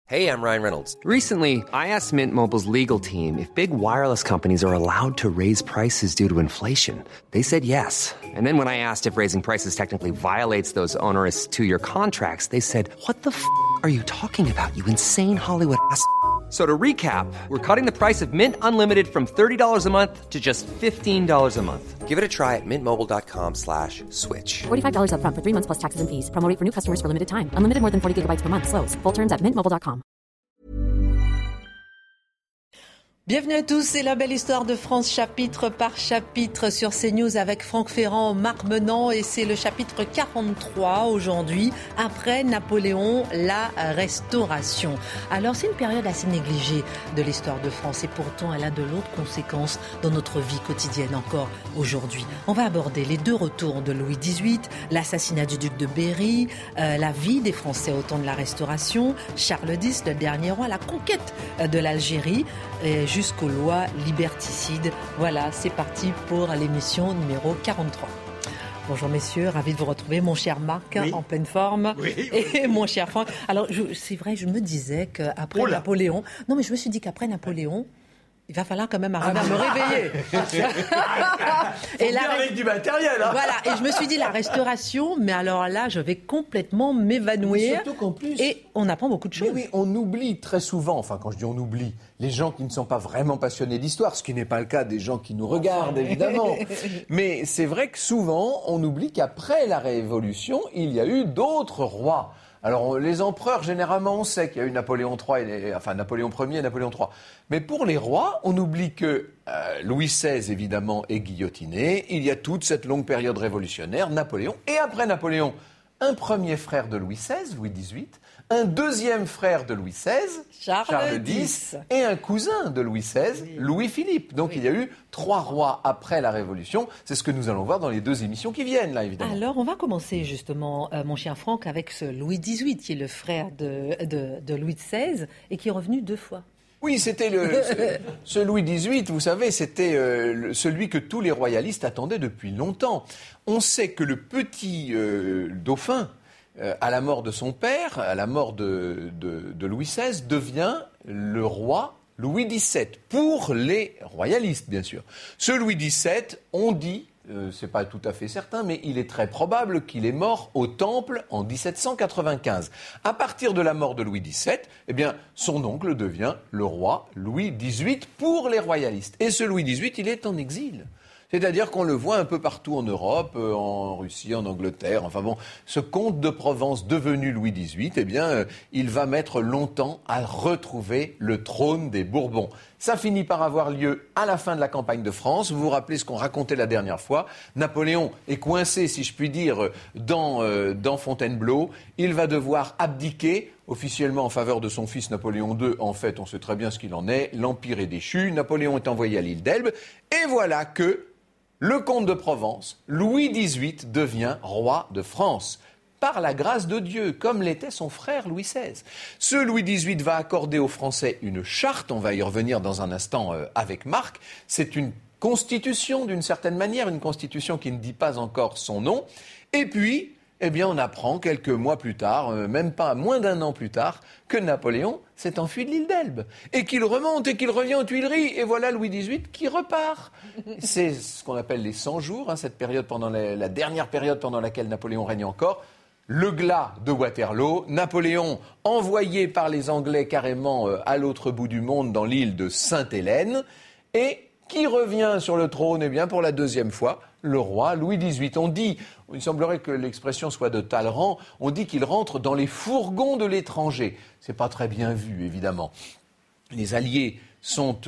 Hey, I'm Ryan Reynolds. Recently, I asked Mint Mobile's legal team if big wireless companies are allowed to raise prices due to inflation. They said yes. And then when I asked if raising prices technically violates those onerous two-year contracts, they said, "What the f*** are you talking about, you insane Hollywood ass?" So to recap, we're cutting the price of Mint Unlimited from $30 a month to just $15 a month. Give it a try at mintmobile.com/switch. $45 up front for 3 months plus taxes and fees. Promo rate for new customers for limited time. Unlimited more than 40 gigabytes per month. Slows full terms at mintmobile.com. Bienvenue à tous, c'est la belle histoire de France, chapitre par chapitre sur CNews avec Franck Ferrand, Marc Menant, et c'est le chapitre 43 aujourd'hui, après Napoléon, la Restauration. Alors c'est une période assez négligée de l'histoire de France et pourtant elle a de lourdes conséquences dans notre vie quotidienne encore aujourd'hui. On va aborder les deux retours de Louis XVIII, l'assassinat du duc de Berry, la vie des Français au temps de la Restauration, Charles X, le dernier roi, la conquête de l'Algérie, jusqu'aux lois liberticides. Voilà, c'est parti pour l'émission numéro 43. Bonjour messieurs, ravi de vous retrouver. Mon cher Marc, en pleine forme. Et mon cher Franck. Alors, c'est vrai, je me disais qu'après Napoléon... Non, mais je me suis dit qu'après Napoléon, il va falloir quand même arriver à me réveiller. Et là, avec du matériel. Hein. Voilà, et je me suis dit la Restauration, mais alors là, je vais complètement m'évanouir. Surtout qu'en plus, et on apprend beaucoup de choses. Oui, on oublie très souvent, enfin quand je dis on oublie, les gens qui ne sont pas vraiment passionnés d'histoire, ce qui n'est pas le cas des gens qui nous regardent évidemment. Mais c'est vrai que souvent, on oublie qu'après la Révolution, il y a eu d'autres rois. Alors, les empereurs, généralement, on sait qu'il y a eu Napoléon Ier et Napoléon III. Mais pour les rois, on oublie que Louis XVI, évidemment, est guillotiné. Il y a toute cette longue période révolutionnaire, Napoléon. Et après Napoléon, un premier frère de Louis XVI, Louis XVIII, un deuxième frère de Louis XVI, Charles X, et un cousin de Louis XVI, Louis-Philippe. Donc il y a eu 3 rois après la Révolution. C'est ce que nous allons voir dans les 2 émissions qui viennent, là, évidemment. Alors, on va commencer justement, mon cher Franck, avec ce Louis XVIII, qui est le frère de Louis XVI, et qui est revenu 2 fois. Oui, c'était ce Louis XVIII, vous savez, c'était celui que tous les royalistes attendaient depuis longtemps. On sait que le petit dauphin, à la mort de son père, à la mort de Louis XVI, devient le roi Louis XVII, pour les royalistes, bien sûr. Ce Louis XVII, on dit, c'est pas tout à fait certain, mais il est très probable qu'il est mort au Temple en 1795. À partir de la mort de Louis XVII, eh bien, son oncle devient le roi Louis XVIII pour les royalistes. Et ce Louis XVIII, il est en exil. C'est-à-dire qu'on le voit un peu partout en Europe, en Russie, en Angleterre. Enfin bon, ce comte de Provence devenu Louis XVIII, eh bien, il va mettre longtemps à retrouver le trône des Bourbons. Ça finit par avoir lieu à la fin de la campagne de France. Vous vous rappelez ce qu'on racontait la dernière fois. Napoléon est coincé, si je puis dire, dans Fontainebleau. Il va devoir abdiquer officiellement en faveur de son fils Napoléon II. En fait, on sait très bien ce qu'il en est. L'Empire est déchu. Napoléon est envoyé à l'île d'Elbe. Et voilà que le comte de Provence, Louis XVIII, devient roi de France. Par la grâce de Dieu, comme l'était son frère Louis XVI. Ce Louis XVIII va accorder aux Français une charte, on va y revenir dans un instant avec Marc. C'est une constitution d'une certaine manière, une constitution qui ne dit pas encore son nom. Et puis, eh bien, on apprend quelques mois plus tard, même pas moins d'1 an plus tard, que Napoléon s'est enfui de l'île d'Elbe. Et qu'il remonte et qu'il revient aux Tuileries. Et voilà Louis XVIII qui repart. C'est ce qu'on appelle les 100 jours, cette période pendant la dernière période pendant laquelle Napoléon règne encore. Le glas de Waterloo, Napoléon envoyé par les Anglais carrément à l'autre bout du monde dans l'île de Sainte-Hélène, et qui revient sur le trône, eh bien, pour la 2e fois, le roi Louis XVIII. On dit, il semblerait que l'expression soit de Talleyrand, on dit qu'il rentre dans les fourgons de l'étranger. C'est pas très bien vu, évidemment. Les Alliés sont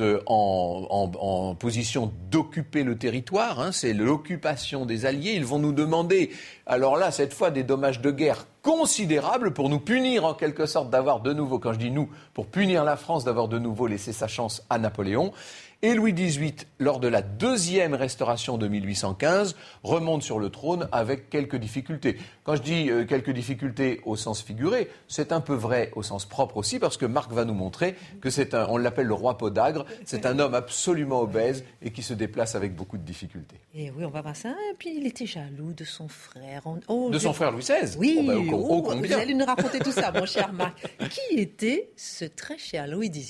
en position d'occuper le territoire, c'est l'occupation des Alliés. Ils vont nous demander, alors là, cette fois, des dommages de guerre considérables pour nous punir en quelque sorte d'avoir de nouveau, quand je dis nous, pour punir la France d'avoir de nouveau laissé sa chance à Napoléon. Et Louis XVIII, lors de la deuxième restauration de 1815, remonte sur le trône avec quelques difficultés. Quand je dis quelques difficultés au sens figuré, c'est un peu vrai au sens propre aussi, parce que Marc va nous montrer que on l'appelle le roi podagre, c'est un homme absolument obèse et qui se déplace avec beaucoup de difficultés. Et oui, on va voir ça. Et puis il était jaloux de son frère. Son frère Louis XVI. Oui, Vous allez nous raconter tout ça, mon cher Marc. Qui était ce très cher Louis XVIII ?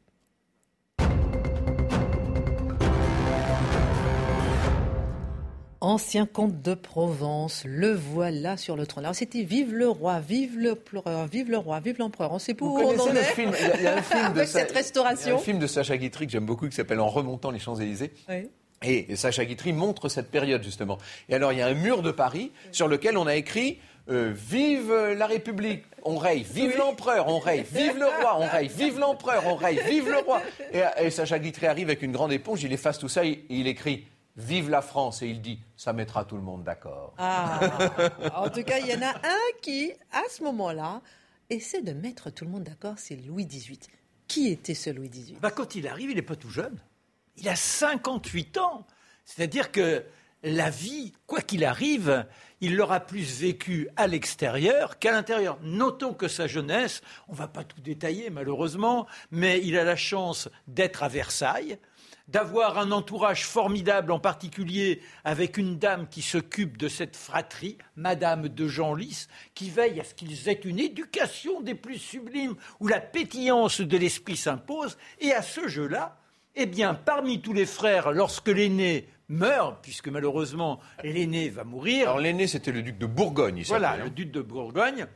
Ancien comte de Provence, le voilà sur le trône. Alors c'était vive le roi, vive le pleureur, vive le roi, vive l'empereur. On sait pas où on en est. Il y a un film avec cette restauration. Il y a un film de Sacha Guitry que j'aime beaucoup qui s'appelle En remontant les Champs-Élysées. Oui. Et Sacha Guitry montre cette période justement. Et alors il y a un mur de Paris sur lequel on a écrit vive la République, on raye, vive l'empereur, on raye, vive le roi, on raye, vive l'empereur, on raye, vive le roi. Et Sacha Guitry arrive avec une grande éponge, il efface tout ça, il écrit vive la France, et il dit ça mettra tout le monde d'accord. En tout cas, il y en a un qui, à ce moment-là, essaie de mettre tout le monde d'accord, c'est Louis XVIII. Qui était ce Louis XVIII ? Quand il arrive, il n'est pas tout jeune. Il a 58 ans. C'est-à-dire que la vie, quoi qu'il arrive, il l'aura plus vécu à l'extérieur qu'à l'intérieur. Notons que sa jeunesse, on ne va pas tout détailler malheureusement, mais il a la chance d'être à Versailles, d'avoir un entourage formidable, en particulier avec une dame qui s'occupe de cette fratrie, Madame de Genlis, qui veille à ce qu'ils aient une éducation des plus sublimes, où la pétillance de l'esprit s'impose. Et à ce jeu-là, parmi tous les frères, lorsque l'aîné meurt, puisque malheureusement l'aîné va mourir... Alors l'aîné, c'était le duc de Bourgogne, il s'appelait. Voilà, le duc de Bourgogne.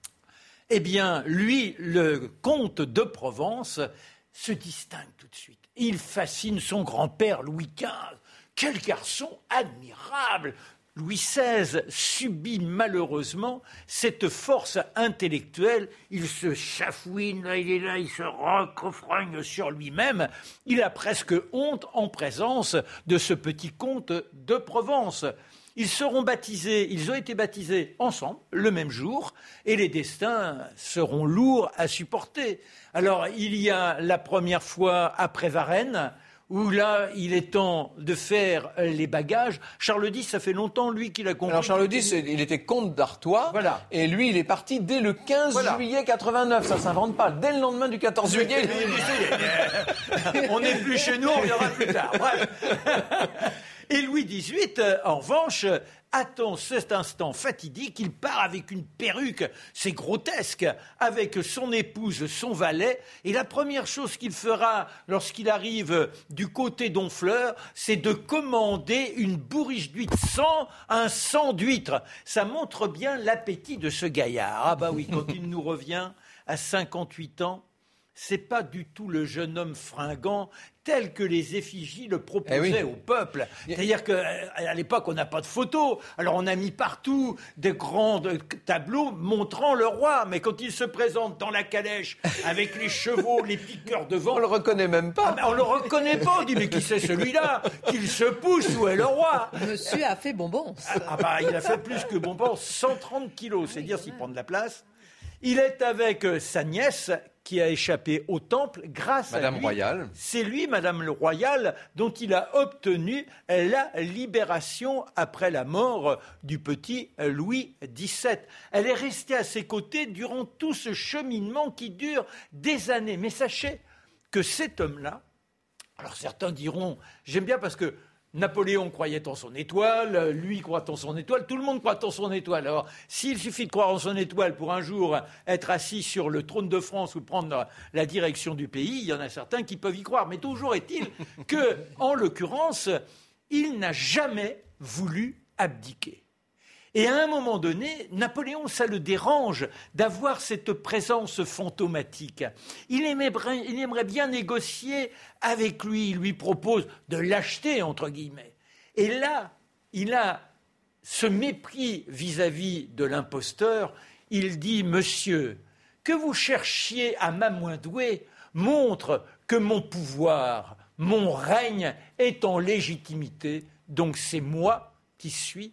Lui, le comte de Provence, se distingue tout de suite. Il fascine son grand-père Louis XV. Quel garçon admirable! Louis XVI subit malheureusement cette force intellectuelle. Il se chafouine, là, il se recroffrogne sur lui-même. Il a presque honte en présence de ce petit comte de Provence. Ils ont été baptisés ensemble, le même jour, et les destins seront lourds à supporter. Alors, il y a la première fois après Varennes, où là, il est temps de faire les bagages. Charles X, ça fait longtemps, lui, qu'il a compris. Alors, Charles X, il était comte d'Artois. Voilà. Et lui, il est parti dès le 15 juillet 89. Ça ne s'invente pas. Dès le lendemain du 14 juillet. On n'est plus chez nous, on viendra plus tard. Bref. Et Louis XVIII, en revanche, attend cet instant fatidique. Il part avec une perruque, c'est grotesque, avec son épouse, son valet. Et la première chose qu'il fera lorsqu'il arrive du côté d'Honfleur, c'est de commander une bourriche d'huîtres, un sang d'huîtres. Ça montre bien l'appétit de ce gaillard. Ah bah oui, quand il nous revient à 58 ans, c'est pas du tout le jeune homme fringant tel que les effigies le proposaient au peuple. C'est-à-dire qu'à l'époque, on n'a pas de photos. Alors on a mis partout des grands tableaux montrant le roi. Mais quand il se présente dans la calèche avec les chevaux, les piqueurs devant... On le reconnaît même pas. On le reconnaît pas. On dit, mais qui c'est celui-là? Qu'il se pousse, où est le roi? Monsieur a fait bonbons. Il a fait plus que bonbons, 130 kilos. C'est dire s'il prend de la place. Il est avec sa nièce qui a échappé au temple grâce Madame à lui. Royale. C'est lui, Madame le Royal, dont il a obtenu la libération après la mort du petit Louis XVII. Elle est restée à ses côtés durant tout ce cheminement qui dure des années. Mais sachez que cet homme-là, alors certains diront, j'aime bien parce que Napoléon croyait en son étoile, lui croit en son étoile, tout le monde croit en son étoile. Alors, s'il suffit de croire en son étoile pour un jour être assis sur le trône de France ou prendre la direction du pays, il y en a certains qui peuvent y croire. Mais toujours est-il que, en l'occurrence, il n'a jamais voulu abdiquer. Et à un moment donné, Napoléon, ça le dérange d'avoir cette présence fantomatique. Il aimerait bien négocier avec lui. Il lui propose de l'acheter, entre guillemets. Et là, il a ce mépris vis-à-vis de l'imposteur. Il dit, monsieur, que vous cherchiez à m'amoindouer montre que mon pouvoir, mon règne est en légitimité. Donc c'est moi qui suis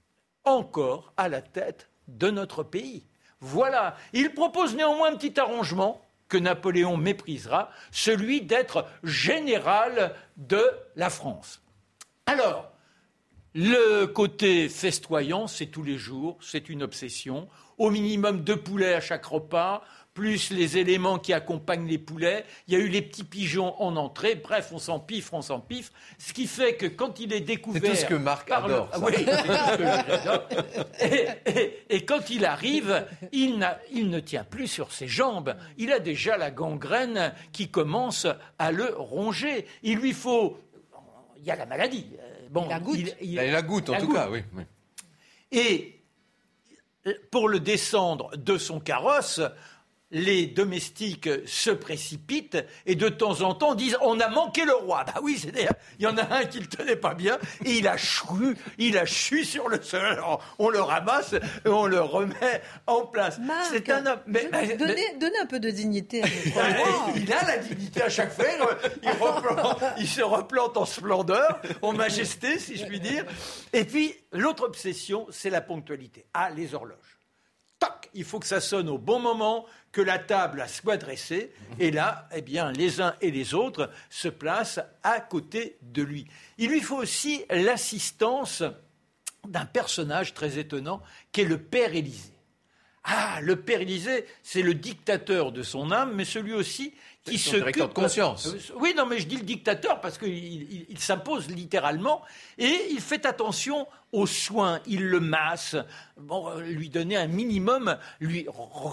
encore à la tête de notre pays. Voilà. Il propose néanmoins un petit arrangement. que Napoléon méprisera, celui d'être général de la France. Alors, le côté festoyant, c'est tous les jours, c'est une obsession. Au minimum 2 poulets à chaque repas, plus les éléments qui accompagnent les poulets. Il y a eu les petits pigeons en entrée. Bref, on s'empiffre. Ce qui fait que quand il est découvert... C'est tout ce que Marc adore. Oui, c'est tout ce que j'adore. Et quand il arrive, il ne tient plus sur ses jambes. Il a déjà la gangrène qui commence à le ronger. Il lui faut... Il y a la maladie. Bon, la goutte. Il a la goutte, en tout cas, oui. Et pour le descendre de son carrosse, les domestiques se précipitent et de temps en temps disent « on a manqué le roi ». Bah oui, c'est-à-dire, il y en a un qui le tenait pas bien et il a chu sur le sol. Alors, on le ramasse et on le remet en place. Marc, c'est un homme. Donnez un peu de dignité à notre roi. Il a la dignité à chaque fois. Il se replante en splendeur, en majesté, si je puis dire. Et puis, l'autre obsession, c'est la ponctualité. Ah, les horloges. Toc, il faut que ça sonne au bon moment, que la table soit dressée. Et là, eh bien, les uns et les autres se placent à côté de lui. Il lui faut aussi l'assistance d'un personnage très étonnant, qui est le père Élysée. Ah, le père Élysée, c'est le dictateur de son âme, mais celui aussi qui se directeur de conscience. Oui, non, mais je dis le dictateur parce qu'il s'impose littéralement et il fait attention aux soins. Il le masse, lui donner un minimum, le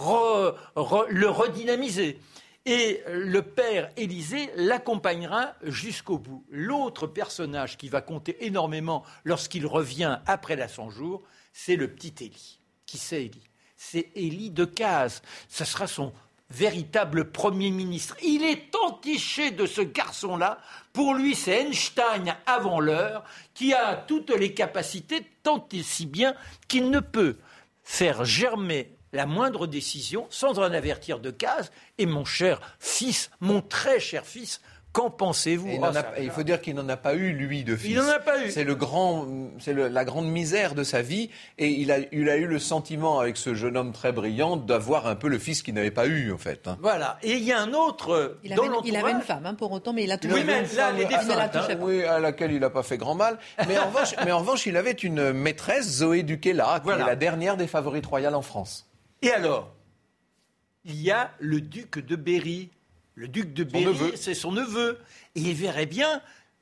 redynamiser. Et le père Élysée l'accompagnera jusqu'au bout. L'autre personnage qui va compter énormément lorsqu'il revient après la 100 jours, c'est le petit Élie. Qui c'est Élie ? C'est Élie Decazes. Ça sera son véritable Premier ministre. Il est entiché de ce garçon-là. Pour lui, c'est Einstein avant l'heure, qui a toutes les capacités, tant et si bien qu'il ne peut faire germer la moindre décision sans en avertir Decazes. Et mon cher fils, mon très cher fils, qu'en pensez-vous ? Il faut dire qu'il n'en a pas eu, lui, de fils. Il n'en a pas eu. C'est la grande misère de sa vie. Et il a eu le sentiment, avec ce jeune homme très brillant, d'avoir un peu le fils qu'il n'avait pas eu, en fait. Voilà. Et il y a un autre il avait une femme, pour autant, mais il a toujours... Oui, mais là, elle est défunte. Oui, à laquelle il n'a pas fait grand mal. Mais en revanche, il avait une maîtresse, Zoé Duquesla, qui est la dernière des favorites royales en France. Et alors, il y a le duc de Berry. Le duc de Berry, c'est son neveu. Et il verrait bien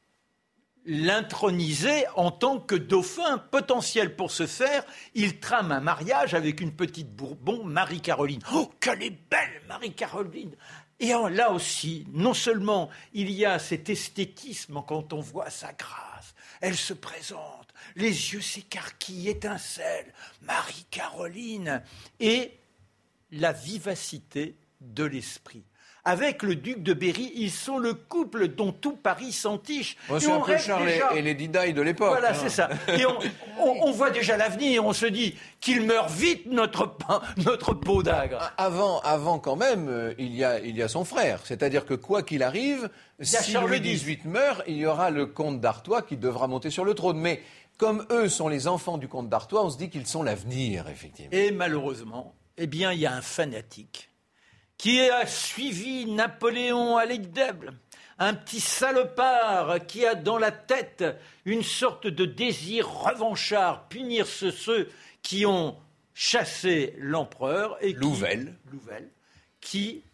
l'introniser en tant que dauphin potentiel. Pour ce faire, il trame un mariage avec une petite Bourbon, Marie-Caroline. Oh, qu'elle est belle, Marie-Caroline! Et là aussi, non seulement il y a cet esthétisme quand on voit sa grâce, elle se présente, les yeux s'écarquillent, étincellent, Marie-Caroline, et la vivacité de l'esprit. Avec le duc de Berry, ils sont le couple dont tout Paris s'entiche. C'est un peu Charles et Lady Di de l'époque. Voilà, c'est ça. Et on voit déjà l'avenir, on se dit qu'il meurt vite, notre peau d'agre. Avant quand même, il y a son frère. C'est-à-dire que quoi qu'il arrive, si Louis XVIII meurt, il y aura le comte d'Artois qui devra monter sur le trône. Mais comme eux sont les enfants du comte d'Artois, on se dit qu'ils sont l'avenir, effectivement. Et malheureusement, il y a un fanatique qui a suivi Napoléon à l'Aigues-d'Elbe, un petit salopard qui a dans la tête une sorte de désir revanchard, punir ceux qui ont chassé l'empereur. Et Louvel, qui,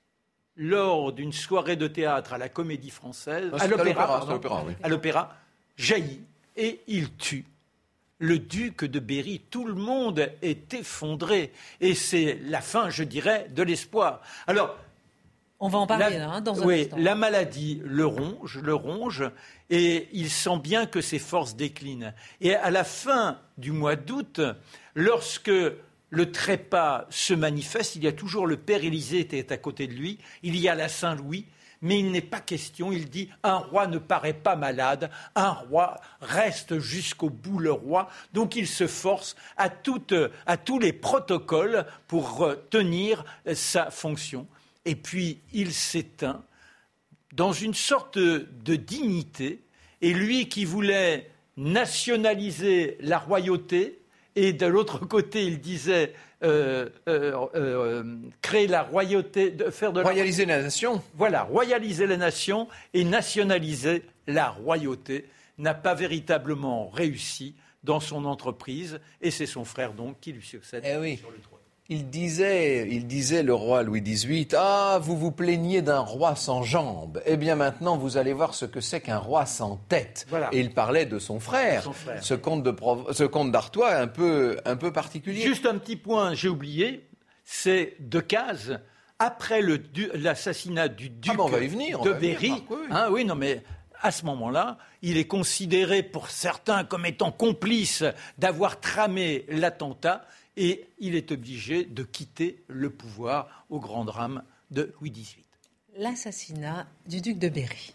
lors d'une soirée de théâtre à la Comédie Française, à l'Opéra, jaillit et il tue le duc de Berry. Tout le monde est effondré. Et c'est la fin, je dirais, de l'espoir. Alors, on va en parler dans un instant. La maladie le ronge, et il sent bien que ses forces déclinent. Et à la fin du mois d'août, lorsque le trépas se manifeste, il y a toujours le père Élysée qui est à côté de lui, il y a la Saint-Louis, mais il n'est pas question, il dit, un roi ne paraît pas malade, un roi reste jusqu'au bout le roi. Donc il se force à tous les protocoles pour tenir sa fonction. Et puis il s'éteint dans une sorte de dignité. Et lui qui voulait nationaliser la royauté, et de l'autre côté il disait créer la royauté, Royaliser la nation. Voilà, royaliser la nation et nationaliser la royauté, n'a pas véritablement réussi dans son entreprise, et c'est son frère donc qui lui succède sur le trône. Il disait, le roi Louis XVIII, « Ah, vous vous plaignez d'un roi sans jambes. Eh bien maintenant, vous allez voir ce que c'est qu'un roi sans tête. » Voilà. Et il parlait de son frère. Ce comte d'Artois un peu particulier. Juste un petit point, j'ai oublié, c'est Decazes, après l'assassinat du duc on va y venir, de Berry. Oui. À ce moment-là, il est considéré pour certains comme étant complice d'avoir tramé l'attentat. Et il est obligé de quitter le pouvoir au grand drame de Louis XVIII. L'assassinat du duc de Berry.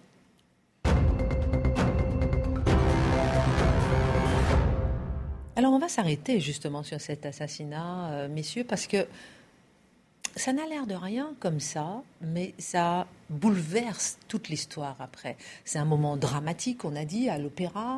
Alors on va s'arrêter justement sur cet assassinat, messieurs, parce que ça n'a l'air de rien comme ça, mais ça bouleverse toute l'histoire après. C'est un moment dramatique, on a dit, à l'opéra,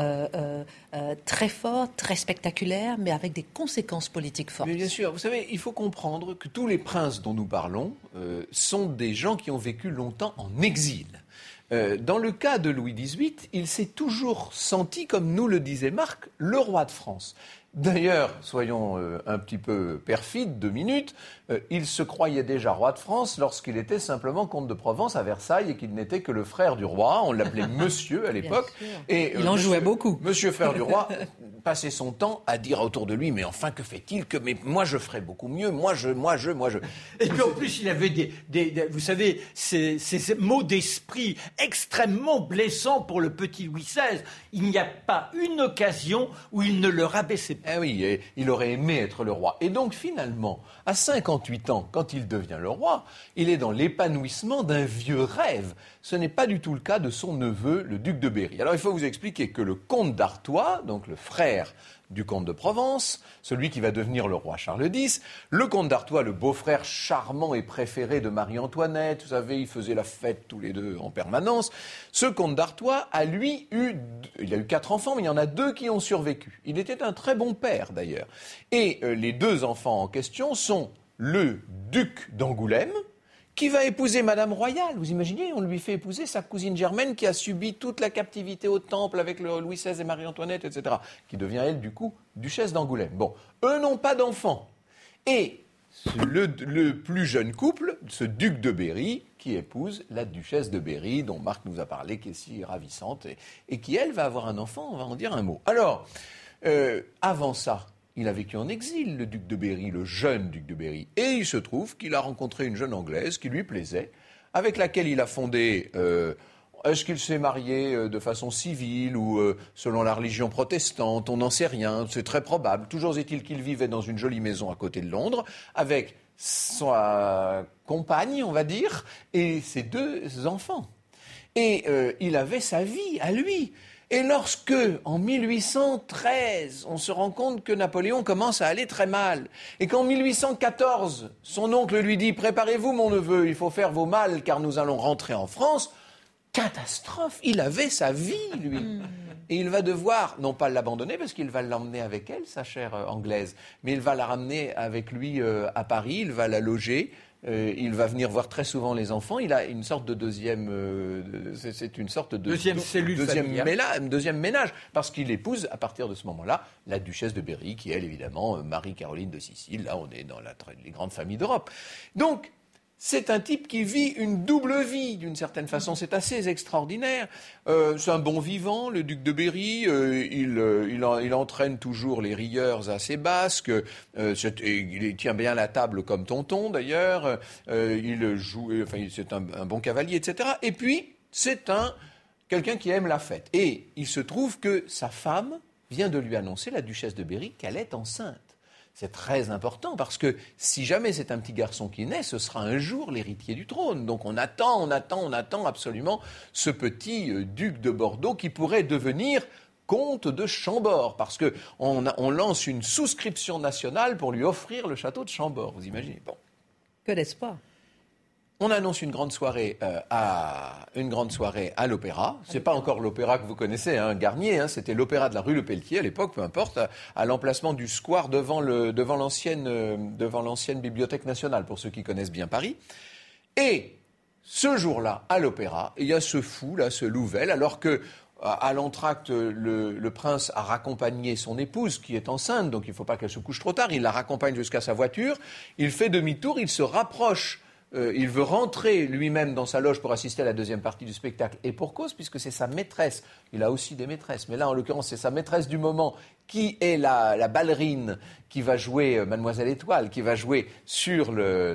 très fort, très spectaculaire, mais avec des conséquences politiques fortes. Mais bien sûr, vous savez, il faut comprendre que tous les princes dont nous parlons sont des gens qui ont vécu longtemps en exil. Dans le cas de Louis XVIII, il s'est toujours senti, comme nous le disait Marc, le roi de France. D'ailleurs, soyons un petit peu perfides, 2 minutes, il se croyait déjà roi de France lorsqu'il était simplement comte de Provence à Versailles et qu'il n'était que le frère du roi. On l'appelait monsieur à l'époque. Et il en jouait beaucoup. Monsieur frère du roi passait son temps à dire autour de lui, mais enfin, que fait-il ? Mais moi, je ferais beaucoup mieux. Moi, je. Et puis en plus, il avait des vous savez, ces mots d'esprit extrêmement blessants pour le petit Louis XVI. Il n'y a pas une occasion où il ne le rabaissait pas. Eh oui, et il aurait aimé être le roi. Et donc finalement, à 58 ans, quand il devient le roi, il est dans l'épanouissement d'un vieux rêve. Ce n'est pas du tout le cas de son neveu, le duc de Berry. Alors il faut vous expliquer que le comte d'Artois, donc le frère du comte de Provence, celui qui va devenir le roi Charles X, le comte d'Artois, le beau-frère charmant et préféré de Marie-Antoinette, vous savez, ils faisaient la fête tous les deux en permanence. Ce comte d'Artois a lui il a eu 4 enfants, mais il y en a 2 qui ont survécu. Il était un très bon père d'ailleurs. Et les 2 enfants en question sont le duc d'Angoulême, qui va épouser Madame Royale. Vous imaginez, on lui fait épouser sa cousine Germaine qui a subi toute la captivité au Temple avec Louis XVI et Marie-Antoinette, etc., qui devient, elle, du coup, duchesse d'Angoulême. Bon, eux n'ont pas d'enfants. Et le plus jeune couple, ce duc de Berry, qui épouse la duchesse de Berry, dont Marc nous a parlé, qui est si ravissante, et qui, elle, va avoir un enfant, on va en dire un mot. Alors, avant ça, il a vécu en exil, le duc de Berry, le jeune duc de Berry. Et il se trouve qu'il a rencontré une jeune Anglaise qui lui plaisait, avec laquelle il a fondé... est-ce qu'il s'est marié de façon civile ou selon la religion protestante ? On n'en sait rien, c'est très probable. Toujours est-il qu'il vivait dans une jolie maison à côté de Londres, avec sa compagne, on va dire, et ses 2 enfants. Et il avait sa vie à lui. Et lorsque, en 1813, on se rend compte que Napoléon commence à aller très mal, et qu'en 1814, son oncle lui dit « Préparez-vous, mon neveu, il faut faire vos malles, car nous allons rentrer en France », catastrophe, il avait sa vie, lui. Et il va devoir, non pas l'abandonner, parce qu'il va l'emmener avec elle, sa chère Anglaise, mais il va la ramener avec lui à Paris, il va la loger. Il va venir voir très souvent les enfants. Il a une sorte de deuxième cellule familiale. Deuxième ménage, parce qu'il épouse à partir de ce moment-là la duchesse de Berry, qui est elle évidemment Marie-Caroline de Sicile. Là, on est dans les grandes familles d'Europe. Donc, c'est un type qui vit une double vie, d'une certaine façon. C'est assez extraordinaire. C'est un bon vivant, le duc de Berry. Il entraîne toujours les rieurs à ses basques. Il tient bien la table comme tonton, d'ailleurs. C'est un bon cavalier, etc. Et puis, c'est quelqu'un qui aime la fête. Et il se trouve que sa femme vient de lui annoncer, la duchesse de Berry, qu'elle est enceinte. C'est très important parce que si jamais c'est un petit garçon qui naît, ce sera un jour l'héritier du trône. Donc on attend absolument ce petit duc de Bordeaux qui pourrait devenir comte de Chambord, parce qu'on lance une souscription nationale pour lui offrir le château de Chambord, vous imaginez. Bon. Que d'espoir. On annonce une grande soirée à l'Opéra. C'est pas encore l'Opéra que vous connaissez, Garnier. C'était l'Opéra de la rue Le Pelletier à l'époque, peu importe, à l'emplacement du square devant l'ancienne Bibliothèque nationale, pour ceux qui connaissent bien Paris. Et ce jour-là, à l'Opéra, il y a ce fou là, ce Louvel, alors que à l'entracte, le prince a raccompagné son épouse qui est enceinte, donc il ne faut pas qu'elle se couche trop tard. Il la raccompagne jusqu'à sa voiture. Il fait demi-tour, il se rapproche. Il veut rentrer lui-même dans sa loge pour assister à la deuxième partie du spectacle. Et pour cause, puisque c'est sa maîtresse. Il a aussi des maîtresses, mais là, en l'occurrence, c'est sa maîtresse du moment qui est la ballerine qui va jouer Mademoiselle Étoile, qui va jouer sur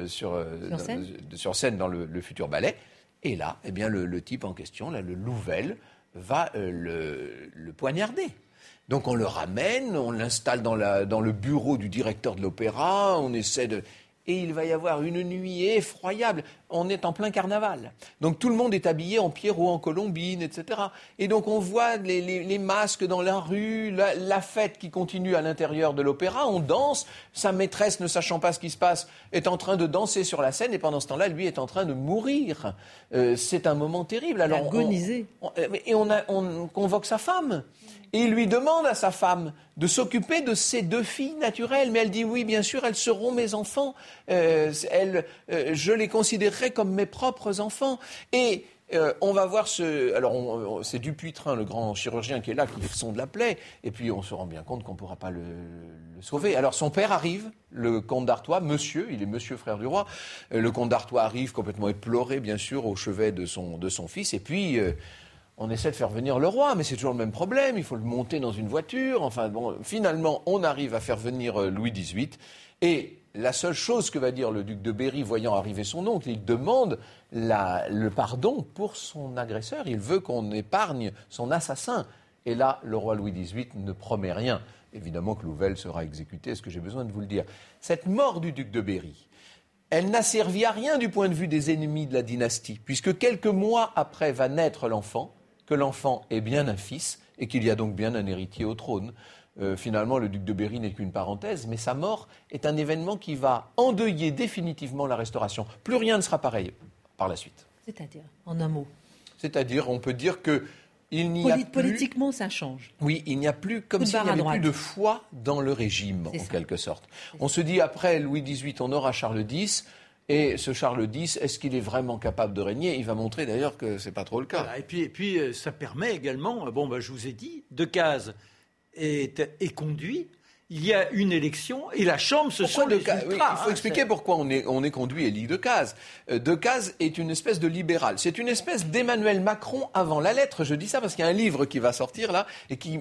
scène dans le futur ballet. Et là, eh bien, le type en question, là, le Louvel, va le poignarder. Donc on le ramène, on l'installe dans le bureau du directeur de l'opéra, on essaie de... Et il va y avoir une nuit effroyable. On est en plein carnaval. Donc tout le monde est habillé en Pierrot, en Colombine, etc. Et donc on voit les masques dans la rue, la fête qui continue à l'intérieur de l'opéra. On danse. Sa maîtresse, ne sachant pas ce qui se passe, est en train de danser sur la scène. Et pendant ce temps-là, lui est en train de mourir. C'est un moment terrible. Alors, agonisé. On convoque sa femme. Et il lui demande à sa femme de s'occuper de ses 2 filles naturelles. Mais elle dit oui, bien sûr, elles seront mes enfants. Je les considérerai comme mes propres enfants. Et on va voir c'est Dupuytren, le grand chirurgien qui est là, qui sonde la plaie. Et puis on se rend bien compte qu'on ne pourra pas le sauver. Alors son père arrive, le comte d'Artois, il est monsieur frère du roi. Le comte d'Artois arrive complètement éploré, bien sûr, au chevet de son fils. Et puis... on essaie de faire venir le roi, mais c'est toujours le même problème. Il faut le monter dans une voiture. Enfin, bon, finalement, on arrive à faire venir Louis XVIII. Et la seule chose que va dire le duc de Berry, voyant arriver son oncle, il demande le pardon pour son agresseur. Il veut qu'on épargne son assassin. Et là, le roi Louis XVIII ne promet rien. Évidemment que Louvel sera exécuté. Est-ce que j'ai besoin de vous le dire ? Cette mort du duc de Berry, elle n'a servi à rien du point de vue des ennemis de la dynastie, puisque quelques mois après va naître l'enfant, que l'enfant est bien un fils et qu'il y a donc bien un héritier au trône. Finalement, le duc de Berry n'est qu'une parenthèse, mais sa mort est un événement qui va endeuiller définitivement la Restauration. Plus rien ne sera pareil par la suite. C'est-à-dire, en un mot. C'est-à-dire, on peut dire que il n'y a plus... Politiquement, ça change. Oui, il n'y a plus, comme s'il n'y avait plus de foi dans le régime, en quelque sorte. On se dit, après Louis XVIII, on aura Charles X... Et ce Charles X, est-ce qu'il est vraiment capable de régner ? Il va montrer d'ailleurs que ce n'est pas trop le cas. Voilà, et puis, ça permet également, je vous ai dit, Decazes est conduit. Il y a une élection et la Chambre, ce sont les ultras. Oui, il faut expliquer pourquoi on est conduit et élit Decazes. Decazes est une espèce de libéral. C'est une espèce d'Emmanuel Macron avant la lettre. Je dis ça parce qu'il y a un livre qui va sortir là et qui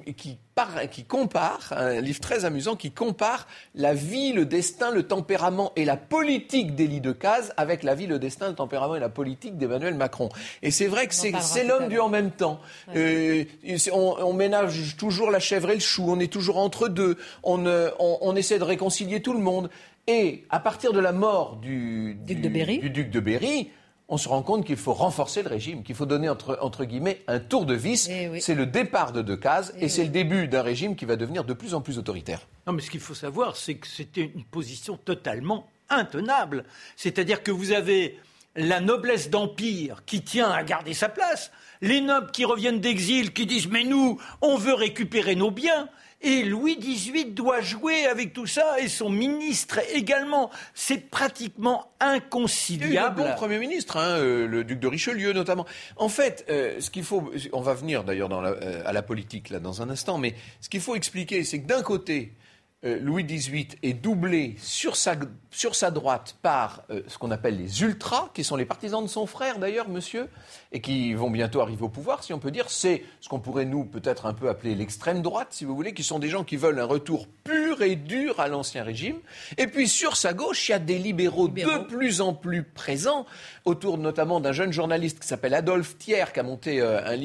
compare, un livre très amusant, qui compare la vie, le destin, le tempérament et la politique d'Élie Decazes avec la vie, le destin, le tempérament et la politique d'Emmanuel Macron. Et c'est vrai que c'est l'homme du en même temps. Ouais. On ménage toujours la chèvre et le chou. On est toujours entre deux. On essaie de réconcilier tout le monde. Et à partir de la mort du duc de Berry, on se rend compte qu'il faut renforcer le régime, qu'il faut donner entre guillemets un tour de vis. Oui. C'est le départ de Decazes et c'est le début d'un régime qui va devenir de plus en plus autoritaire. Non, mais ce qu'il faut savoir, c'est que c'était une position totalement intenable. C'est-à-dire que vous avez la noblesse d'empire qui tient à garder sa place, les nobles qui reviennent d'exil, qui disent « mais nous, on veut récupérer nos biens ». Et Louis XVIII doit jouer avec tout ça, et son ministre également. C'est pratiquement inconciliable. Il y a eu de bons premiers ministres, le duc de Richelieu notamment. En fait, ce qu'il faut, on va venir d'ailleurs à la politique là dans un instant, mais ce qu'il faut expliquer, c'est que d'un côté, Louis XVIII est doublé sur sa droite par ce qu'on appelle les ultras, qui sont les partisans de son frère d'ailleurs, monsieur, et qui vont bientôt arriver au pouvoir, si on peut dire. C'est ce qu'on pourrait nous peut-être un peu appeler l'extrême droite, si vous voulez, qui sont des gens qui veulent un retour pur et dur à l'ancien régime. Et puis sur sa gauche, il y a des libéraux de plus en plus présents, autour notamment d'un jeune journaliste qui s'appelle Adolphe Thiers, qui a monté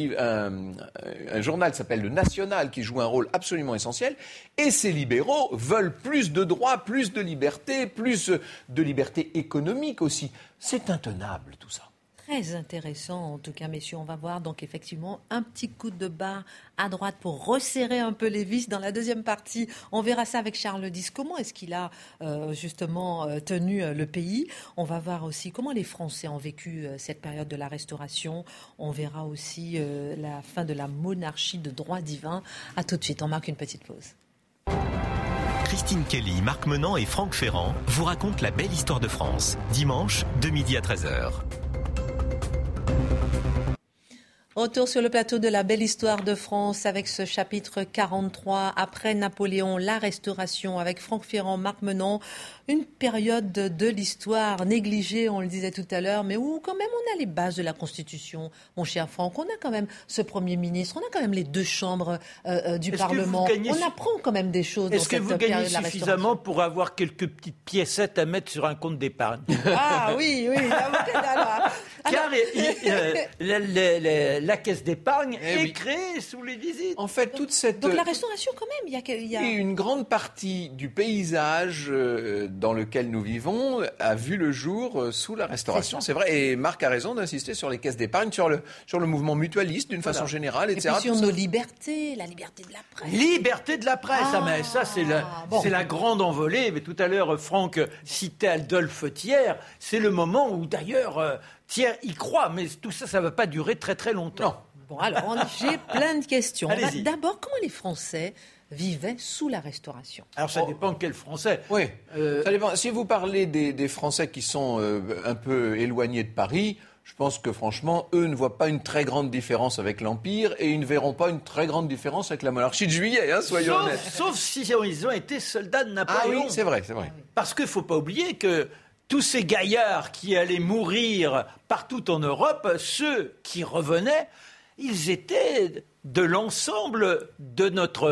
un journal qui s'appelle Le National, qui joue un rôle absolument essentiel. Et ces libéraux veulent plus de droits, plus de liberté économique aussi. C'est intenable tout ça. Très intéressant, en tout cas, messieurs. On va voir donc effectivement un petit coup de barre à droite pour resserrer un peu les vis dans la deuxième partie. On verra ça avec Charles X. Comment est-ce qu'il a justement tenu le pays? On va voir aussi comment les Français ont vécu cette période de la Restauration. On verra aussi la fin de la monarchie de droit divin. À tout de suite, on marque une petite pause. Christine Kelly, Marc Menant et Franck Ferrand vous racontent la belle histoire de France. Dimanche, de midi à 13h. Retour sur le plateau de la belle histoire de France avec ce chapitre 43, après Napoléon, la Restauration, avec Franck Ferrand, Marc Menant. Une période de l'histoire négligée, on le disait tout à l'heure, mais où quand même on a les bases de la Constitution, mon cher Franck. On a quand même ce Premier ministre, on a quand même les deux chambres du Parlement. On apprend quand même des choses dans cette période de la Restauration. Est-ce que vous gagnez suffisamment pour avoir quelques petites piécettes à mettre sur un compte d'épargne? Ah oui. Car la caisse d'épargne est créée sous les visites. En fait, toute cette... Donc la Restauration quand même, il y a... Et une grande partie du paysage dans lequel nous vivons a vu le jour sous la Restauration, c'est vrai. Et Marc a raison d'insister sur les caisses d'épargne, sur le mouvement mutualiste d'une façon générale, etc. Et puis sur nos libertés, la liberté de la presse. Liberté de la presse, mais ça c'est la grande envolée. Mais tout à l'heure, Franck citait Adolphe Thiers. C'est le moment où d'ailleurs Thiers y croit, mais tout ça ne va pas durer très très longtemps. Non. Bon, alors j'ai plein de questions. Allez-y. D'abord, comment les Français vivaient sous la Restauration? Alors ça dépend de quel Français. Oui, ça dépend. Si vous parlez des Français qui sont un peu éloignés de Paris, je pense que franchement, eux ne voient pas une très grande différence avec l'Empire et ils ne verront pas une très grande différence avec la monarchie de Juillet, soyons honnêtes. Sauf si ils ont été soldats de Napoléon. Ah oui, c'est vrai. Parce qu'il ne faut pas oublier que tous ces gaillards qui allaient mourir partout en Europe, ceux qui revenaient, ils étaient de l'ensemble de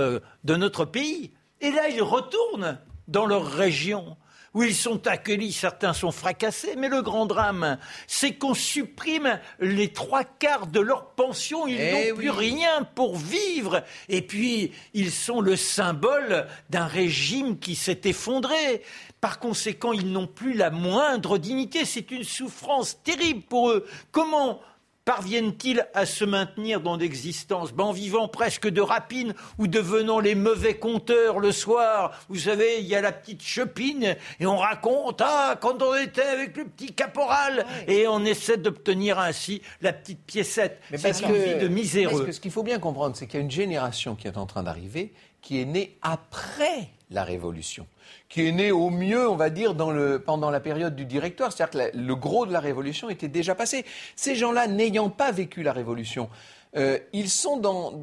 notre pays. Et là, ils retournent dans leur région, où ils sont accueillis, certains sont fracassés, mais le grand drame, c'est qu'on supprime les 3/4 de leur pension, ils n'ont plus rien pour vivre. Et puis, ils sont le symbole d'un régime qui s'est effondré. Par conséquent, ils n'ont plus la moindre dignité, c'est une souffrance terrible pour eux. Comment parviennent-ils à se maintenir dans l'existence? En vivant presque de rapines ou devenant les mauvais compteurs le soir. Vous savez, il y a la petite chopine et on raconte quand on était avec le petit caporal et on essaie d'obtenir ainsi la petite piécette. Mais c'est une vie de miséreux. Parce que ce qu'il faut bien comprendre, c'est qu'il y a une génération qui est en train d'arriver qui est née après la Révolution, qui est née au mieux, on va dire, pendant la période du Directoire. C'est-à-dire que le gros de la Révolution était déjà passé. Ces gens-là, n'ayant pas vécu la Révolution, ils sont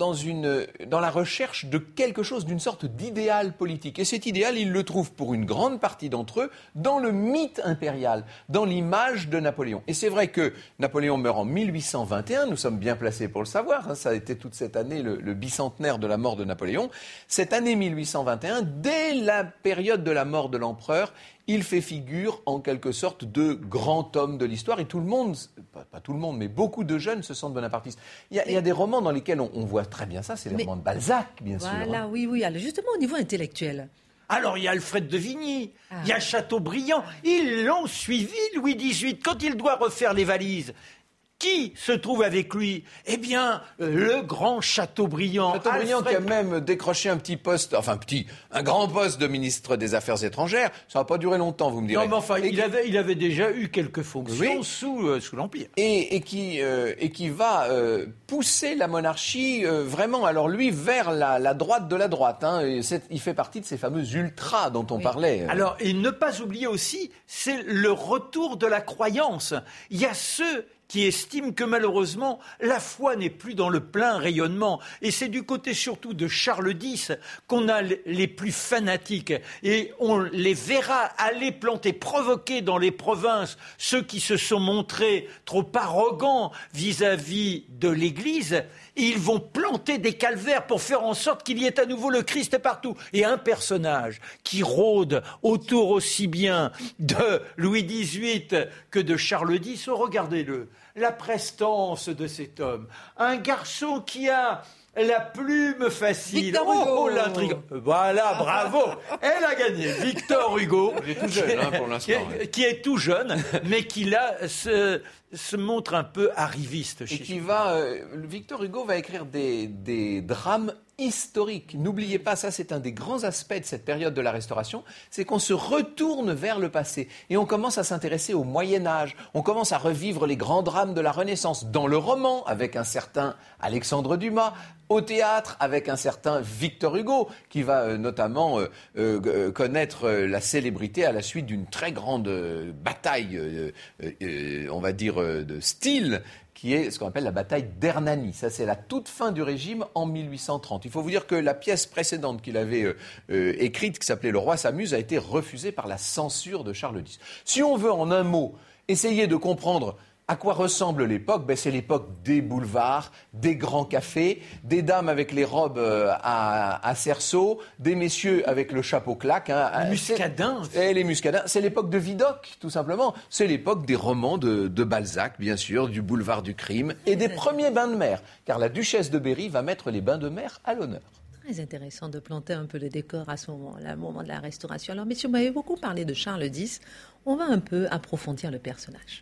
dans la recherche de quelque chose, d'une sorte d'idéal politique. Et cet idéal, ils le trouvent pour une grande partie d'entre eux dans le mythe impérial, dans l'image de Napoléon. Et c'est vrai que Napoléon meurt en 1821, nous sommes bien placés pour le savoir, ça a été toute cette année le bicentenaire de la mort de Napoléon. Cette année 1821, dès la période de la mort de l'empereur, il fait figure, en quelque sorte, de grand homme de l'histoire. Et tout le monde, pas tout le monde, mais beaucoup de jeunes se sentent bonapartistes. Il y a des romans dans lesquels on voit très bien ça. C'est les romans de Balzac, bien sûr. Voilà, oui. Alors, justement, au niveau intellectuel. Alors, il y a Alfred de Vigny, il y a Chateaubriand. Ils l'ont suivi, Louis XVIII, quand il doit refaire les valises. Qui se trouve avec lui? Eh bien, le grand Chateaubriand. Chateaubriand qui a même décroché un petit poste, un grand poste de ministre des Affaires étrangères. Ça n'a pas duré longtemps, vous me direz. Non, mais enfin, il avait déjà eu quelques fonctions sous l'Empire. Et qui va pousser la monarchie vraiment, alors lui, vers la droite de la droite. Il fait partie de ces fameux ultras dont on parlait. Alors, et ne pas oublier aussi, c'est le retour de la croyance. Il y a ceux qui estiment que malheureusement, la foi n'est plus dans le plein rayonnement. Et c'est du côté surtout de Charles X qu'on a les plus fanatiques. Et on les verra aller planter, provoquer dans les provinces ceux qui se sont montrés trop arrogants vis-à-vis de l'Église. Et ils vont planter des calvaires pour faire en sorte qu'il y ait à nouveau le Christ partout. Et un personnage qui rôde autour aussi bien de Louis XVIII que de Charles X, regardez-le. La prestance de cet homme. Un garçon qui a La plume facile. Victor Hugo. L'intrigue. Voilà, bravo. Elle a gagné. Victor Hugo. Il est tout jeune pour l'instant. Qui est tout jeune, mais qui là se montre un peu arriviste. Et qui Victor Hugo va écrire des drames historique. N'oubliez pas, ça c'est un des grands aspects de cette période de la Restauration, c'est qu'on se retourne vers le passé et on commence à s'intéresser au Moyen-Âge, on commence à revivre les grands drames de la Renaissance, dans le roman avec un certain Alexandre Dumas, au théâtre avec un certain Victor Hugo, qui va notamment connaître la célébrité à la suite d'une très grande bataille, on va dire, de style, qui est ce qu'on appelle la bataille d'Hernani. Ça, c'est la toute fin du régime en 1830. Il faut vous dire que la pièce précédente qu'il avait écrite, qui s'appelait Le Roi s'amuse, a été refusée par la censure de Charles X. Si on veut, en un mot, essayer de comprendre à quoi ressemble l'époque, c'est l'époque des boulevards, des grands cafés, des dames avec les robes à cerceau, des messieurs avec le chapeau claque. Les muscadins. Et les muscadins. C'est l'époque de Vidocq, tout simplement. C'est l'époque des romans de Balzac, bien sûr, du boulevard du crime, et des premiers bains de mer. Car la duchesse de Berry va mettre les bains de mer à l'honneur. Très intéressant de planter un peu le décor à ce moment-là, au moment de la Restauration. Alors, messieurs, vous m'avez beaucoup parlé de Charles X. On va un peu approfondir le personnage.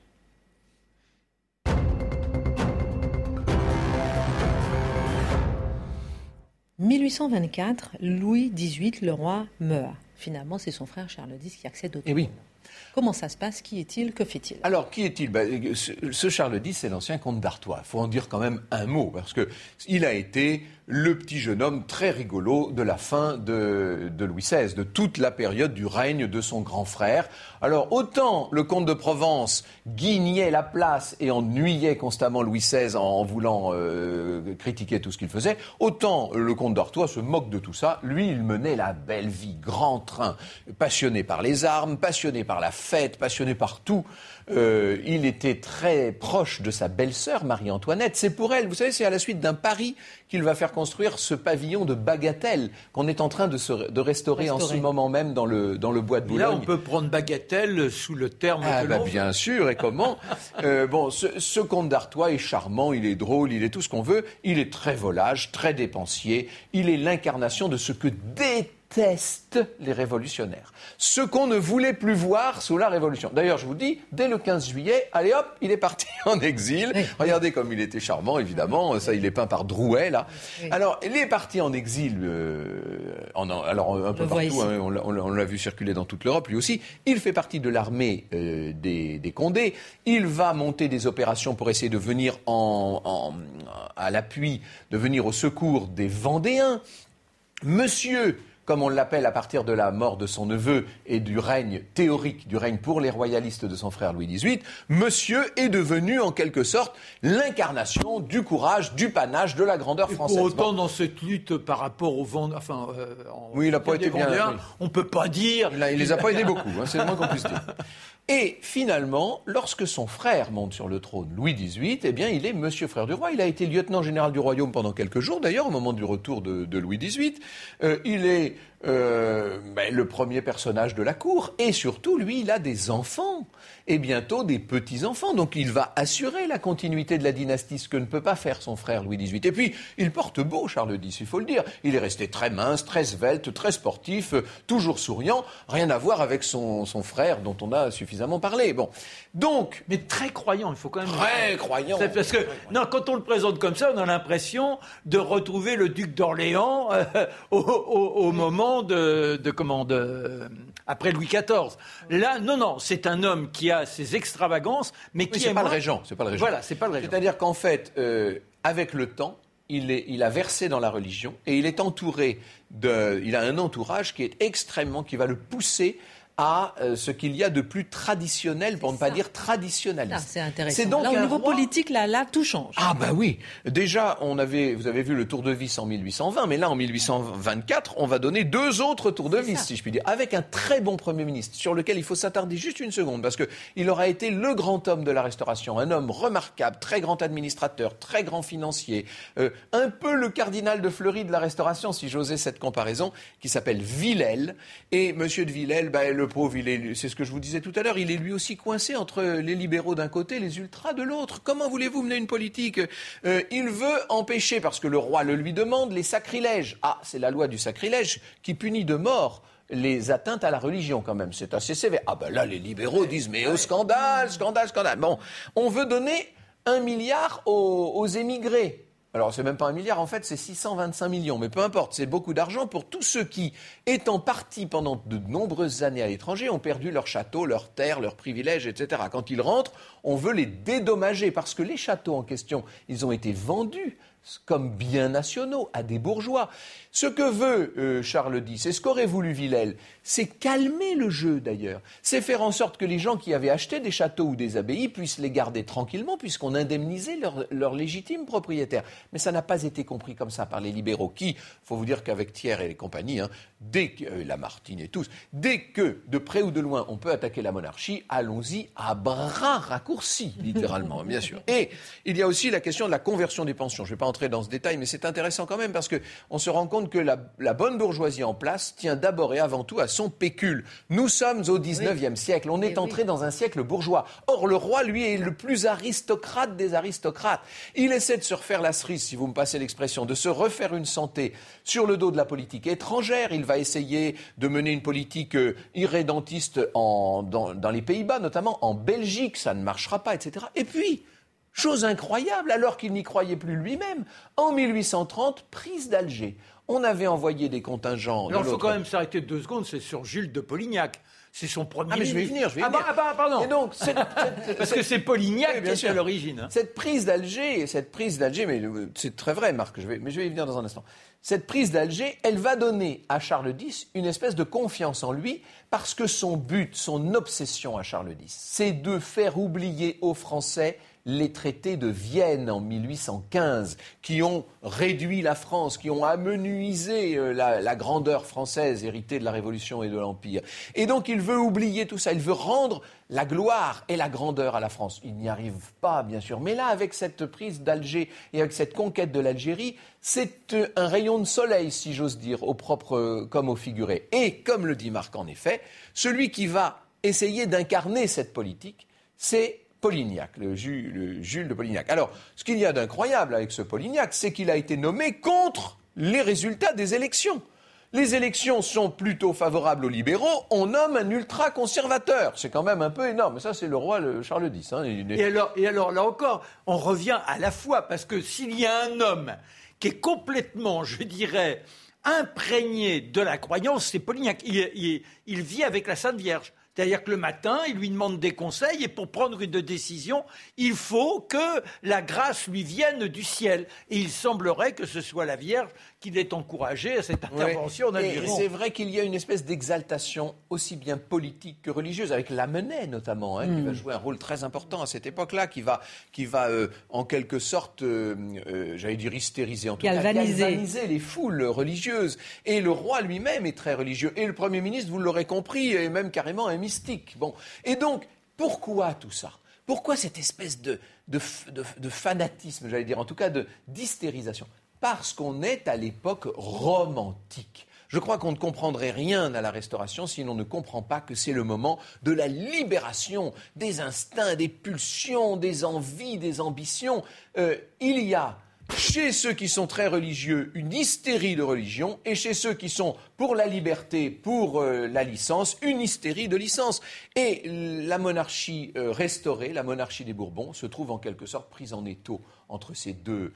1824, Louis XVIII, le roi, meurt. Finalement, c'est son frère Charles X qui accède au trône. Oui. Comment ça se passe? Qui est-il? Que fait-il? Alors, qui est-il? Ce Charles X, c'est l'ancien comte d'Artois. Il faut en dire quand même un mot, parce qu'il a été le petit jeune homme très rigolo de la fin de Louis XVI, de toute la période du règne de son grand frère. Alors, autant le comte de Provence guignait la place et ennuyait constamment Louis XVI en voulant critiquer tout ce qu'il faisait, autant le comte d'Artois se moque de tout ça. Lui, il menait la belle vie, grand train, passionné par les armes, passionné par la fête, passionné par tout. Il était très proche de sa belle-sœur, Marie-Antoinette. C'est pour elle, vous savez, c'est à la suite d'un pari qu'il va faire construire ce pavillon de Bagatelle qu'on est en train de restaurer en ce moment même dans le bois de Boulogne. Là, on peut prendre Bagatelle sous le terme que l'on veut. Bien sûr, et comment ce comte d'Artois est charmant, il est drôle, il est tout ce qu'on veut. Il est très volage, très dépensier. Il est l'incarnation de ce que détestent les révolutionnaires. Ce qu'on ne voulait plus voir sous la Révolution. D'ailleurs, je vous dis, dès le 15 juillet, allez hop, il est parti en exil. Oui. Regardez comme il était charmant, évidemment. Ça, il est peint par Drouet, là. Oui. Alors, il est parti en exil, alors un peu partout. Hein, on l'a vu circuler dans toute l'Europe, lui aussi. Il fait partie de l'armée des Condés. Il va monter des opérations pour essayer de venir à l'appui, de venir au secours des Vendéens. Monsieur, comme on l'appelle à partir de la mort de son neveu et du règne théorique, du règne pour les royalistes de son frère Louis XVIII, Monsieur est devenu en quelque sorte l'incarnation du courage, du panache, de la grandeur française. Pour autant, dans cette lutte par rapport aux Vendéens, oui, il n'a pas été bien. Oui. On ne peut pas dire. Il les a pas aidés beaucoup, hein, c'est le moins qu'on puisse dire. Et finalement, lorsque son frère monte sur le trône, Louis XVIII, eh bien, il est Monsieur Frère du Roi. Il a été lieutenant général du royaume pendant quelques jours, d'ailleurs, au moment du retour de Louis XVIII. Il est le premier personnage de la cour. Et surtout, lui, il a des enfants. Et bientôt des petits-enfants. Donc, il va assurer la continuité de la dynastie, ce que ne peut pas faire son frère Louis XVIII. Et puis, il porte beau, Charles X, il faut le dire. Il est resté très mince, très svelte, très sportif, toujours souriant. Rien à voir avec son frère, dont on a suffisamment parlé. Bon. Donc. Mais très croyant, il faut quand même. Très croyant. C'est parce que, non, quand on le présente comme ça, on a l'impression de retrouver le duc d'Orléans au moment après Louis XIV. Là, non, c'est un homme qui a ses extravagances, mais qui c'est pas le régent. Voilà, c'est pas le régent. C'est-à-dire qu'en fait, avec le temps, il a versé dans la religion et il est entouré il a un entourage qui va le pousser à ce qu'il y a de plus traditionnel, pour ne pas dire traditionnaliste. C'est intéressant. C'est donc là, au niveau politique, là, tout change. Ah bah oui. Déjà, vous avez vu le tour de vis en 1820, mais là, en 1824, on va donner 2 autres tours de vis, si je puis dire, avec un très bon Premier ministre, sur lequel il faut s'attarder juste une seconde, parce qu'il aura été le grand homme de la Restauration, un homme remarquable, très grand administrateur, très grand financier, un peu le cardinal de Fleury de la Restauration, si j'osais cette comparaison, qui s'appelle Villèle. Et Monsieur de Villèle, le le pauvre, c'est ce que je vous disais tout à l'heure, il est lui aussi coincé entre les libéraux d'un côté et les ultras de l'autre. Comment voulez-vous mener une politique ? Il veut empêcher, parce que le roi le lui demande, les sacrilèges. Ah, c'est la loi du sacrilège qui punit de mort les atteintes à la religion quand même. C'est assez sévère. Ah ben là, les libéraux disent, mais au scandale. Bon, on veut donner 1 milliard aux émigrés. Alors, c'est même pas 1 milliard, en fait, c'est 625 millions. Mais peu importe, c'est beaucoup d'argent pour tous ceux qui, étant partis pendant de nombreuses années à l'étranger, ont perdu leur château, leurs terres, leurs privilèges, etc. Quand ils rentrent, on veut les dédommager parce que les châteaux en question, ils ont été vendus comme biens nationaux à des bourgeois. Ce que veut Charles X, et ce qu'aurait voulu Villèle, c'est calmer le jeu d'ailleurs. C'est faire en sorte que les gens qui avaient acheté des châteaux ou des abbayes puissent les garder tranquillement puisqu'on indemnisait leurs légitimes propriétaires. Mais ça n'a pas été compris comme ça par les libéraux qui, il faut vous dire qu'avec Thiers et les compagnies, dès que Lamartine et tous, dès que de près ou de loin on peut attaquer la monarchie, allons-y à bras raccourcis, littéralement, bien sûr. Et il y a aussi la question de la conversion des pensions. Je ne vais pas entrer dans ce détail, mais c'est intéressant quand même parce qu'on se rend compte que la bonne bourgeoisie en place tient d'abord et avant tout à son pécule. Nous sommes au 19e siècle, on est entré dans un siècle bourgeois. Or, le roi, lui, est le plus aristocrate des aristocrates. Il essaie de se refaire la cerise, si vous me passez l'expression, de se refaire une santé sur le dos de la politique étrangère. Il va essayer de mener une politique irrédentiste dans les Pays-Bas, notamment en Belgique. Ça ne marchera pas, etc. Et puis, chose incroyable, alors qu'il n'y croyait plus lui-même, en 1830, prise d'Alger. On avait envoyé des contingents. Alors, il faut quand même s'arrêter 2 secondes, c'est sur Jules de Polignac. C'est son premier. Ah, mais je vais y venir. Pardon. Et donc, parce que c'est Polignac qui est à l'origine. Cette prise d'Alger, mais c'est très vrai, Marc, mais je vais y venir dans un instant. Cette prise d'Alger, elle va donner à Charles X une espèce de confiance en lui, parce que son but, son obsession à Charles X, c'est de faire oublier aux Français les traités de Vienne en 1815, qui ont réduit la France, qui ont amenuisé la grandeur française héritée de la Révolution et de l'Empire. Et donc il veut oublier tout ça, il veut rendre la gloire et la grandeur à la France. Il n'y arrive pas, bien sûr, mais là, avec cette prise d'Alger et avec cette conquête de l'Algérie, c'est un rayon de soleil, si j'ose dire, au propre comme au figuré. Et, comme le dit Marc, en effet, celui qui va essayer d'incarner cette politique, c'est Polignac, le Jules de Polignac. Alors, ce qu'il y a d'incroyable avec ce Polignac, c'est qu'il a été nommé contre les résultats des élections. Les élections sont plutôt favorables aux libéraux, on nomme un ultra-conservateur. C'est quand même un peu énorme. Ça, c'est le roi Charles X. Et alors, là encore, on revient à la fois, parce que s'il y a un homme qui est complètement, je dirais, imprégné de la croyance, c'est Polignac. Il vit avec la Sainte Vierge. C'est-à-dire que le matin, il lui demande des conseils et pour prendre une décision, il faut que la grâce lui vienne du ciel. Et il semblerait que ce soit la Vierge qui l'ait encouragé à cette intervention en Algérie. Et c'est vrai qu'il y a une espèce d'exaltation aussi bien politique que religieuse, avec Lamennais notamment, qui va jouer un rôle très important à cette époque-là, qui va en quelque sorte, j'allais dire hystériser, en tout cas galvaniser les foules religieuses. Et le roi lui-même est très religieux. Et le Premier ministre, vous l'aurez compris, est même carrément un mystique. Bon. Et donc, pourquoi tout ça ? Pourquoi cette espèce de fanatisme, j'allais dire, en tout cas d'hystérisation ? Parce qu'on est à l'époque romantique. Je crois qu'on ne comprendrait rien à la Restauration si l'on ne comprend pas que c'est le moment de la libération des instincts, des pulsions, des envies, des ambitions. Il y a chez ceux qui sont très religieux une hystérie de religion et chez ceux qui sont pour la liberté, pour la licence, une hystérie de licence. Et la monarchie restaurée, la monarchie des Bourbons, se trouve en quelque sorte prise en étau entre ces deux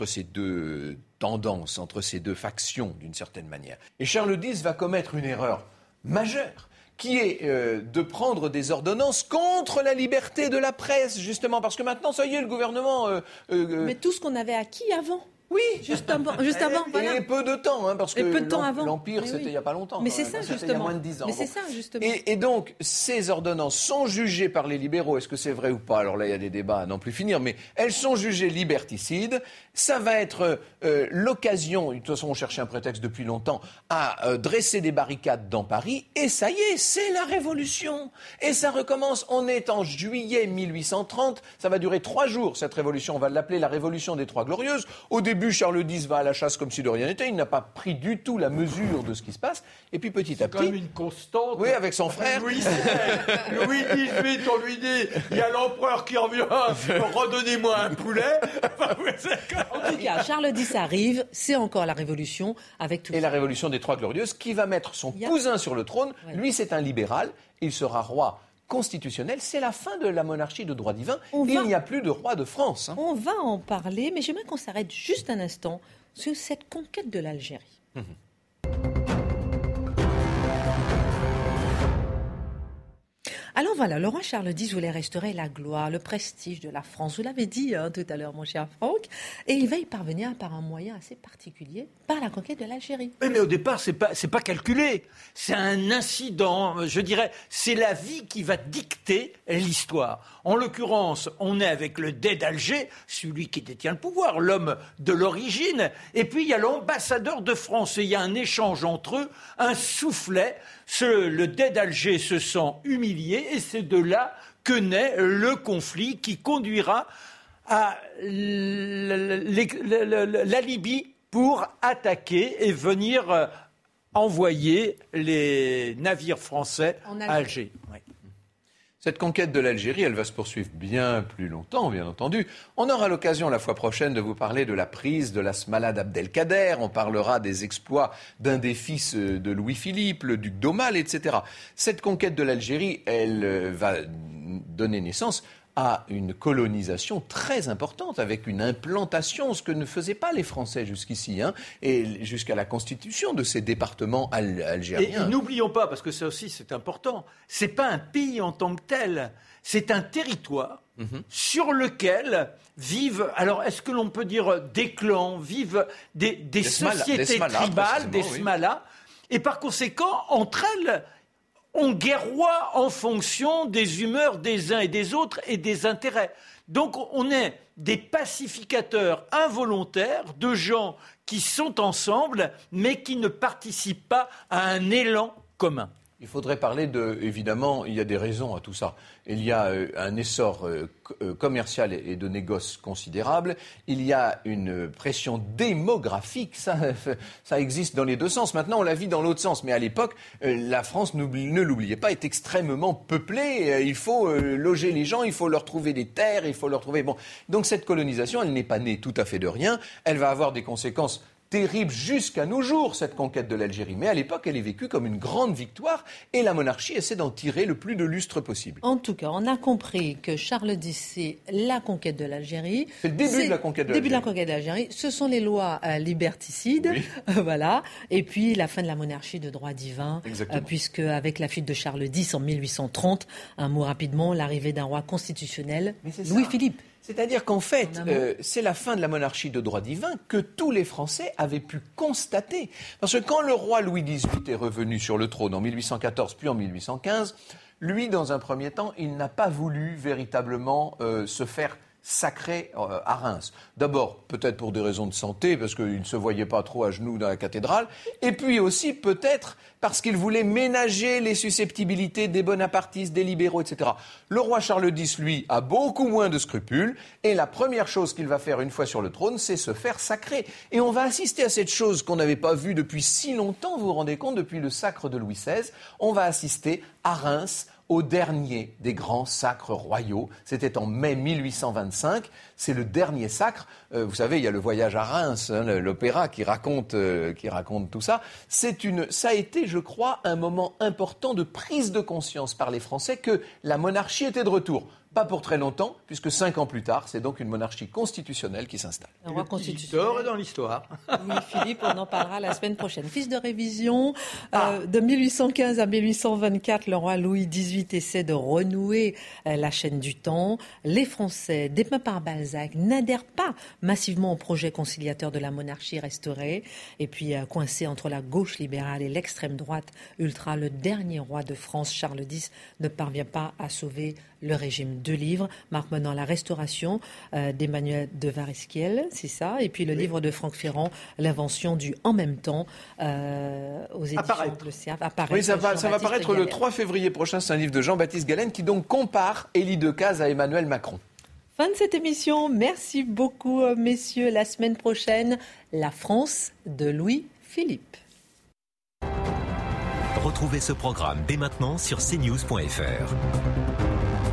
tendances, entre ces deux factions d'une certaine manière. Et Charles X va commettre une erreur majeure, qui est de prendre des ordonnances contre la liberté de la presse, justement, parce que maintenant, ça y est, le gouvernement... Mais tout ce qu'on avait acquis avant. Oui, juste avant, voilà. Et peu de temps, parce que l'Empire, c'était il n'y a pas longtemps. Mais c'est ça, justement. Il y a moins de 10 ans. Mais c'est ça, justement. Et donc, ces ordonnances sont jugées par les libéraux. Est-ce que c'est vrai ou pas ? Alors là, il y a des débats à n'en plus finir, mais elles sont jugées liberticides. Ça va être l'occasion, de toute façon, on cherchait un prétexte depuis longtemps, à dresser des barricades dans Paris. Et ça y est, c'est la Révolution. Et ça recommence. On est en juillet 1830. Ça va durer 3 jours, cette révolution. On va l'appeler la Révolution des Trois Glorieuses. Au début, début, Charles X va à la chasse comme si de rien n'était. Il n'a pas pris du tout la mesure de ce qui se passe. Et puis petit à petit... C'est quand même une constante. Oui, avec son frère. Louis XVIII, on lui dit, il y a l'empereur qui revient, redonnez-moi un poulet. En tout cas, Charles X arrive, c'est encore la Révolution avec tout Et ça. la Révolution des Trois Glorieuses, qui va mettre son cousin sur le trône. Ouais. Lui, c'est un libéral. Il sera roi constitutionnel. C'est la fin de la monarchie de droit divin. On Il va- n'y a plus de roi de France. On va en parler, mais j'aimerais qu'on s'arrête juste un instant sur cette conquête de l'Algérie. Alors voilà, le roi Charles X voulait restaurer la gloire, le prestige de la France. Vous l'avez dit tout à l'heure, mon cher Franck. Et il va y parvenir par un moyen assez particulier, par la conquête de l'Algérie. Oui, mais au départ, c'est pas calculé. C'est un incident, je dirais. C'est la vie qui va dicter l'histoire. En l'occurrence, on est avec le dey d'Alger, celui qui détient le pouvoir, l'homme de l'origine. Et puis, il y a l'ambassadeur de France. Et il y a un échange entre eux, un soufflet. Le dey d'Alger se sent humilié. Et c'est de là que naît le conflit qui conduira à la Libye pour attaquer et venir envoyer les navires français à Alger. Oui. Cette conquête de l'Algérie, elle va se poursuivre bien plus longtemps, bien entendu. On aura l'occasion la fois prochaine de vous parler de la prise de la Smala d'Abdelkader. On parlera des exploits d'un des fils de Louis-Philippe, le duc d'Aumale, etc. Cette conquête de l'Algérie, elle va donner naissance à une colonisation très importante, avec une implantation, ce que ne faisaient pas les Français jusqu'ici, et jusqu'à la constitution de ces départements algériens. Et n'oublions pas, parce que ça aussi c'est important, c'est pas un pays en tant que tel, c'est un territoire sur lequel vivent, alors est-ce que l'on peut dire des clans, vivent des sociétés tribales, des smalas, et par conséquent, entre elles, on guerroie en fonction des humeurs des uns et des autres et des intérêts. Donc on est des pacificateurs involontaires de gens qui sont ensemble mais qui ne participent pas à un élan commun. Il faudrait parler évidemment, il y a des raisons à tout ça. Il y a un essor commercial et de négoce considérable. Il y a une pression démographique. Ça existe dans les deux sens. Maintenant, on la vit dans l'autre sens. Mais à l'époque, la France, ne l'oubliez pas, est extrêmement peuplée. Il faut loger les gens, il faut leur trouver des terres, il faut leur trouver... Bon. Donc cette colonisation, elle n'est pas née tout à fait de rien. Elle va avoir des conséquences terrible jusqu'à nos jours, cette conquête de l'Algérie. Mais à l'époque, elle est vécue comme une grande victoire et la monarchie essaie d'en tirer le plus de lustre possible. En tout cas, on a compris que Charles X, c'est la conquête de l'Algérie. C'est le début de la conquête de l'Algérie. Début de la conquête de l'Algérie. Ce sont les lois liberticides, oui. Voilà. Et puis la fin de la monarchie de droit divin, puisque avec la fuite de Charles X en 1830, un mot rapidement, l'arrivée d'un roi constitutionnel, Louis-Philippe. C'est-à-dire qu'en fait, c'est la fin de la monarchie de droit divin que tous les Français avaient pu constater. Parce que quand le roi Louis XVIII est revenu sur le trône en 1814 puis en 1815, lui, dans un premier temps, il n'a pas voulu véritablement se faire sacré à Reims. D'abord, peut-être pour des raisons de santé, parce qu'il ne se voyait pas trop à genoux dans la cathédrale, et puis aussi peut-être parce qu'il voulait ménager les susceptibilités des bonapartistes, des libéraux, etc. Le roi Charles X, lui, a beaucoup moins de scrupules, et la première chose qu'il va faire une fois sur le trône, c'est se faire sacrer. Et on va assister à cette chose qu'on n'avait pas vue depuis si longtemps, vous vous rendez compte, depuis le sacre de Louis XVI, on va assister à Reims au dernier des grands sacres royaux. C'était en mai 1825. C'est le dernier sacre. Vous savez, il y a le voyage à Reims, l'opéra qui raconte tout ça. Ça a été, je crois, un moment important de prise de conscience par les Français que la monarchie était de retour. Pas pour très longtemps, puisque 5 ans plus tard, c'est donc une monarchie constitutionnelle qui s'installe. Un roi constitutionnel est dans l'histoire. Oui, Philippe, on en parlera la semaine prochaine. Fils de révision, de 1815 à 1824, le roi Louis XVIII essaie de renouer la chaîne du temps. Les Français, dépeints par Balzac, n'adhèrent pas massivement au projet conciliateur de la monarchie restaurée. Et puis, coincé entre la gauche libérale et l'extrême droite ultra, le dernier roi de France, Charles X, ne parvient pas à sauver le régime. 2 livres, Marc Menant, La Restauration d'Emmanuel de Varesquiel, c'est ça, et puis le livre de Franck Ferrand, L'invention du en même temps, aux éditions Le Cerf. Oui, ça va paraître le 3 février prochain, c'est un livre de Jean-Baptiste Galen qui donc compare Élie Decazes à Emmanuel Macron. Fin de cette émission. Merci beaucoup, messieurs. La semaine prochaine, la France de Louis-Philippe. Retrouvez ce programme dès maintenant sur cnews.fr.